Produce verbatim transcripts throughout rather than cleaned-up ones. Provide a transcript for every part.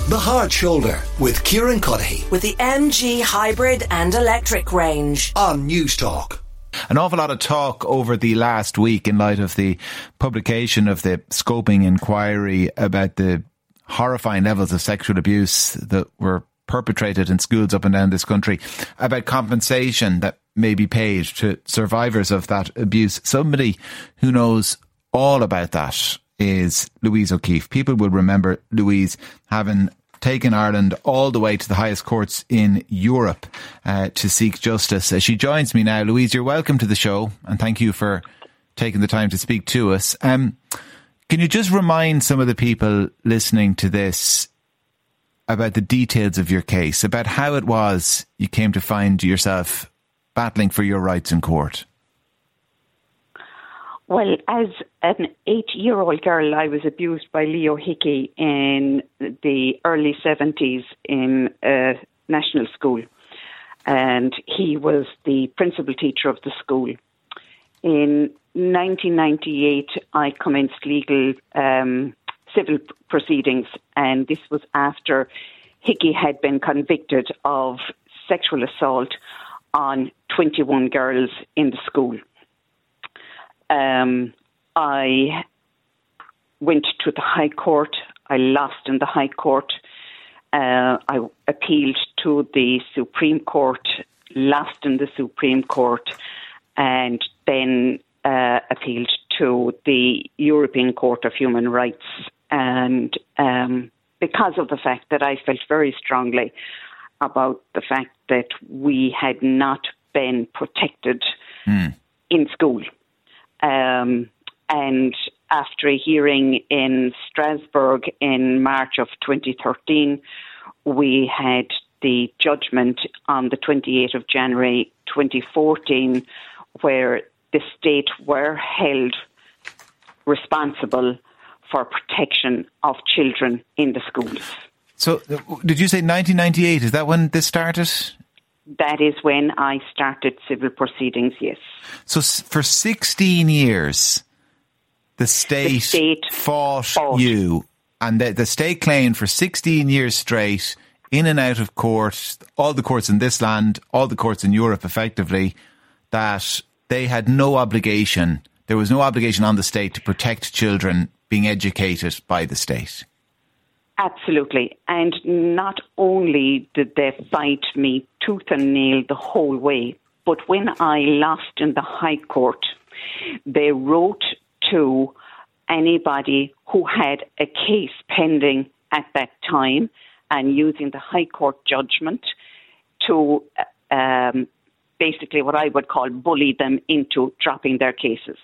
The Hard Shoulder with Kieran Cuddihy. With the M G hybrid and electric range. On News Talk. An awful lot of talk over the last week in light of the publication of the scoping inquiry about the horrifying levels of sexual abuse that were perpetrated in schools up and down this country, about compensation that may be paid to survivors of that abuse. Somebody who knows all about that is Louise O'Keeffe. People will remember Louise having taken Ireland all the way to the highest courts in Europe uh, to seek justice. Uh, she joins me now. Louise, you're welcome to the show, and thank you for taking the time to speak to us. Um, can you just remind some of the people listening to this about the details of your case, about how it was you came to find yourself battling for your rights in court? Well, as an eight-year-old girl, I was abused by Leo Hickey in the early seventies in a national school. And he was the principal teacher of the school. In nineteen ninety-eight, I commenced legal um, civil proceedings, and this was after Hickey had been convicted of sexual assault on twenty-one girls in the school. Um, I went to the High Court. I lost in the High Court. Uh, I appealed to the Supreme Court, lost in the Supreme Court, and then uh, appealed to the European Court of Human Rights. And um, because of the fact that I felt very strongly about the fact that we had not been protected mm. in school. Um, and after a hearing in Strasbourg in March of twenty thirteen, we had the judgment on the twenty-eighth of January twenty fourteen, where the state were held responsible for protection of children in the schools. So, did you say nineteen ninety-eight? Is that when this started? That is when I started civil proceedings, yes. So for sixteen years, the state, the state fought, fought you, and the, the state claimed for sixteen years straight, in and out of court, all the courts in this land, all the courts in Europe effectively, that they had no obligation, there was no obligation on the state to protect children being educated by the state. Absolutely. And not only did they fight me tooth and nail the whole way, but when I lost in the High Court, they wrote to anybody who had a case pending at that time and using the High Court judgment to um, basically what I would call bully them into dropping their cases.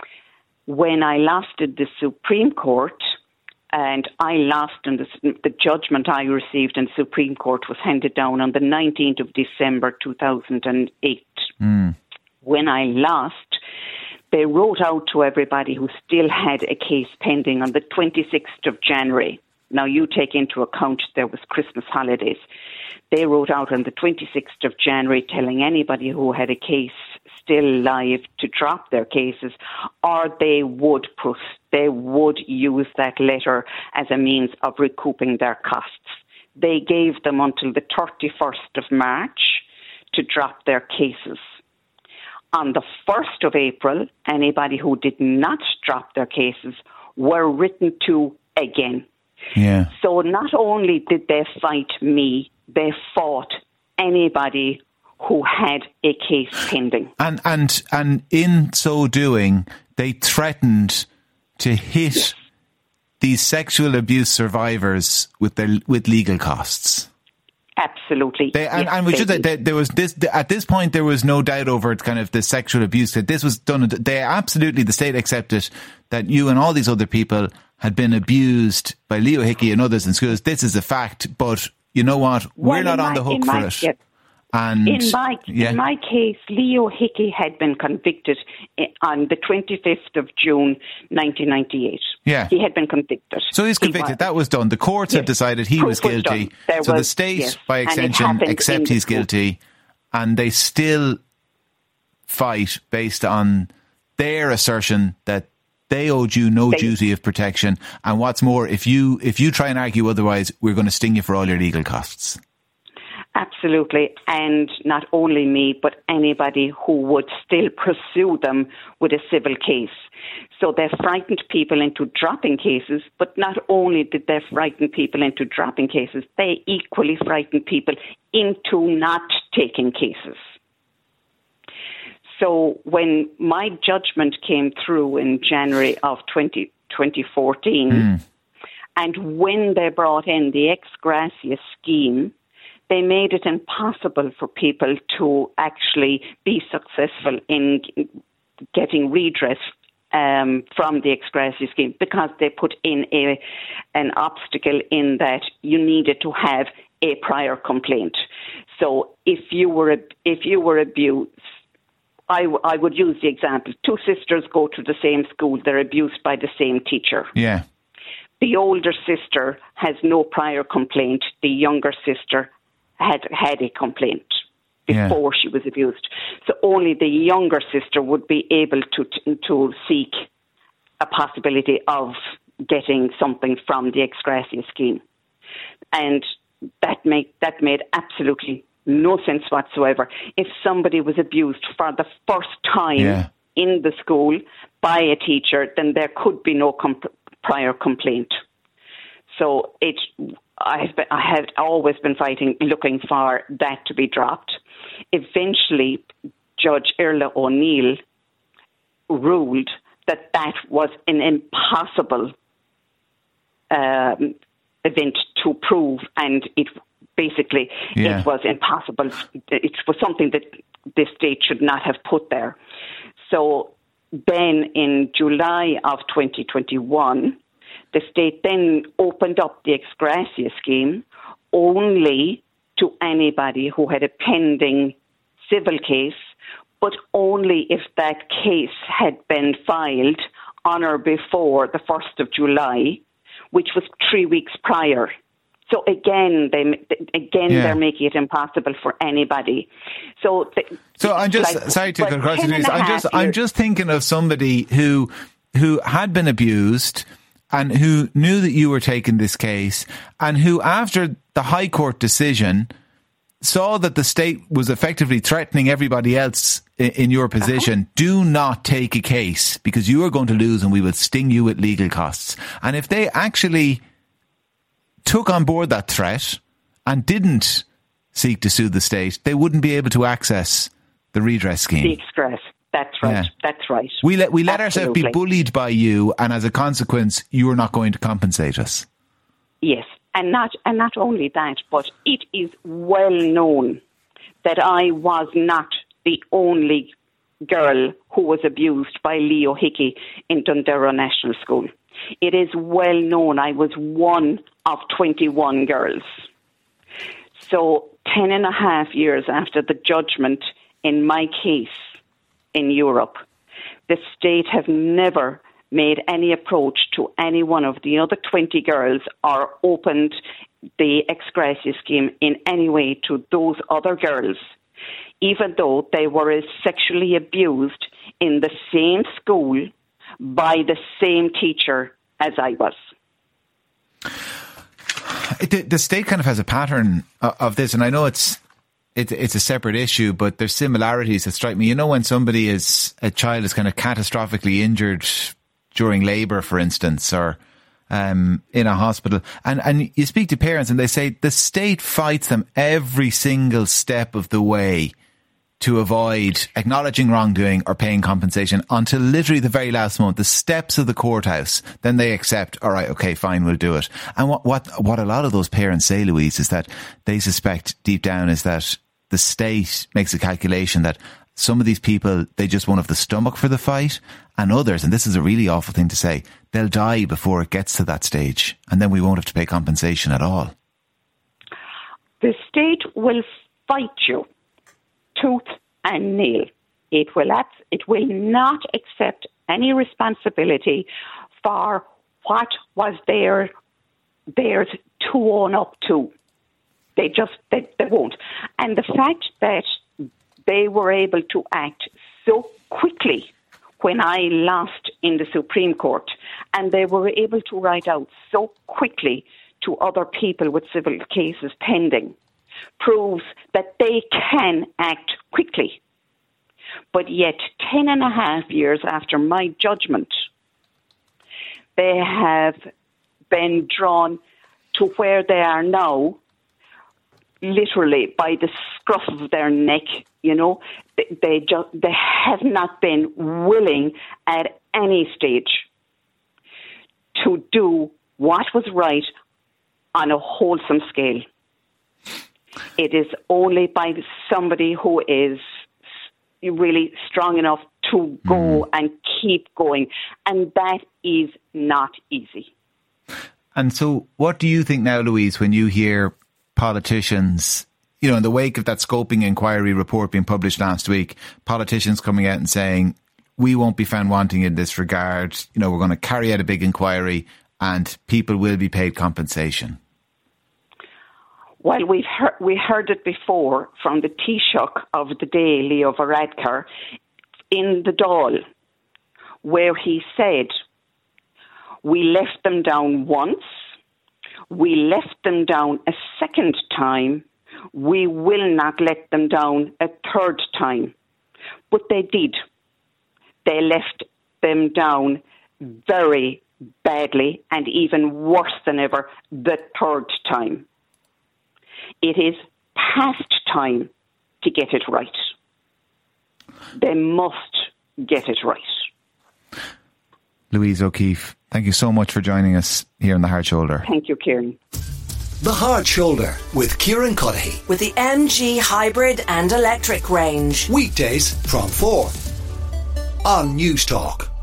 When I lost at the Supreme Court, and I lost, and the, the judgment I received in the Supreme Court was handed down on the nineteenth of December two thousand eight. Mm. When I lost, they wrote out to everybody who still had a case pending on the twenty-sixth of January. Now, you take into account there was Christmas holidays. They wrote out on the twenty-sixth of January telling anybody who had a case still live to drop their cases, or they would pro- they would use that letter as a means of recouping their costs. They gave them until the thirty-first of March to drop their cases. On the first of April, anybody who did not drop their cases were written to again. Yeah. So not only did they fight me, they fought anybody who had a case pending. And and and in so doing, they threatened to hit yes. these sexual abuse survivors with their with legal costs. Absolutely. They, and, yes, and we should say there was this at this point there was no doubt over kind of the sexual abuse that this was done. They absolutely the state accepted that you and all these other people had been abused by Leo Hickey and others in schools. This is a fact, but you know what? We're well, not on my, the hook my, for it. Yeah. And in my yeah. in my case, Leo Hickey had been convicted on the twenty-fifth of June, nineteen ninety-eight. Yeah, he had been convicted. So he's convicted. He was. That was done. The courts yes. have decided he Proof was guilty. Was so was, the state, yes. by extension, accept he's guilty, and they still fight based on their assertion that They owed you no they, duty of protection. And what's more, if you if you try and argue otherwise, we're going to sting you for all your legal costs. Absolutely. And not only me, but anybody who would still pursue them with a civil case. So they frightened people into dropping cases, but not only did they frighten people into dropping cases, they equally frightened people into not taking cases. So when my judgment came through in January of twenty fourteen, mm. and when they brought in the ex gratia scheme, they made it impossible for people to actually be successful in getting redress um, from the ex gratia scheme, because they put in a an obstacle in that you needed to have a prior complaint. So if you were if you were abused, I, I would use the example: two sisters go to the same school, they're abused by the same teacher. Yeah. The older sister has no prior complaint. The younger sister had had a complaint before yeah. she was abused. So only the younger sister would be able to to seek a possibility of getting something from the ex gratia scheme. And that made, that made absolutely no sense whatsoever. If somebody was abused for the first time yeah. in the school by a teacher, then there could be no comp- prior complaint. So it, I have, been, I have always been fighting, looking for that to be dropped. Eventually, Judge Irla O'Neill ruled that that was an impossible um, event to prove, and it basically yeah. it was impossible. It was something that the state should not have put there. So then in July of twenty twenty-one, the state then opened up the ex gratia scheme only to anybody who had a pending civil case, but only if that case had been filed on or before the first of July, which was three weeks prior. So again, they again yeah. they're making it impossible for anybody. So, the, so I'm just like, sorry to cut across. I'm just years. I'm just thinking of somebody who who had been abused and who knew that you were taking this case, and who, after the High Court decision, saw that the state was effectively threatening everybody else in, in your position. Uh-huh. Do not take a case because you are going to lose and we will sting you with legal costs. And if they actually took on board that threat and didn't seek to sue the state, they wouldn't be able to access the redress scheme. The express. That's right. Yeah. That's right. We let we let Absolutely. ourselves be bullied by you, and as a consequence, you are not going to compensate us. Yes, and not and not only that, but it is well known that I was not the only girl who was abused by Leo Hickey in Dundero National School. It is well known I was one of twenty-one girls. So ten and a half years after the judgment in my case in Europe, the state have never made any approach to any one of the other twenty girls or opened the ex gratia scheme in any way to those other girls, even though they were sexually abused in the same school by the same teacher as I was. The, the state kind of has a pattern of this, and I know it's it, it's a separate issue, but there's similarities that strike me. You know, when somebody is, a child is kind of catastrophically injured during labour, for instance, or um, in a hospital, and, and you speak to parents and they say the state fights them every single step of the way to avoid acknowledging wrongdoing or paying compensation until literally the very last moment, the steps of the courthouse. Then they accept, all right, okay, fine, we'll do it. And what, what, what a lot of those parents say, Louise, is that they suspect deep down is that the state makes a calculation that some of these people, they just won't have the stomach for the fight, and others, and this is a really awful thing to say, they'll die before it gets to that stage, and then we won't have to pay compensation at all. The state will fight you tooth and nail. It will it will not accept any responsibility for what was there theirs to own up to. They just they, they won't. And the fact that they were able to act so quickly when I lost in the Supreme Court, and they were able to write out so quickly to other people with civil cases pending, proves that they can act quickly. But yet, ten and a half years after my judgment, they have been drawn to where they are now, literally by the scruff of their neck. You know, they, they just they have not been willing at any stage to do what was right on a wholesome scale. It is only by somebody who is really strong enough to go mm. and keep going, and that is not easy. And so what do you think now, Louise, when you hear politicians, you know, in the wake of that scoping inquiry report being published last week, politicians coming out and saying, we won't be found wanting in this regard, you know, we're going to carry out a big inquiry and people will be paid compensation? Well, we've heard, we heard it before from the Taoiseach of the day, Leo Varadkar, in the Dáil, where he said, we left them down once, we left them down a second time, we will not let them down a third time. But they did. They left them down very badly, and even worse than ever the third time. It is past time to get it right. They must get it right. Louise O'Keefe, thank you so much for joining us here on The Hard Shoulder. Thank you, Kieran. The Hard Shoulder with Kieran Cuddihy. With the M G hybrid and electric range. Weekdays from four on News Talk.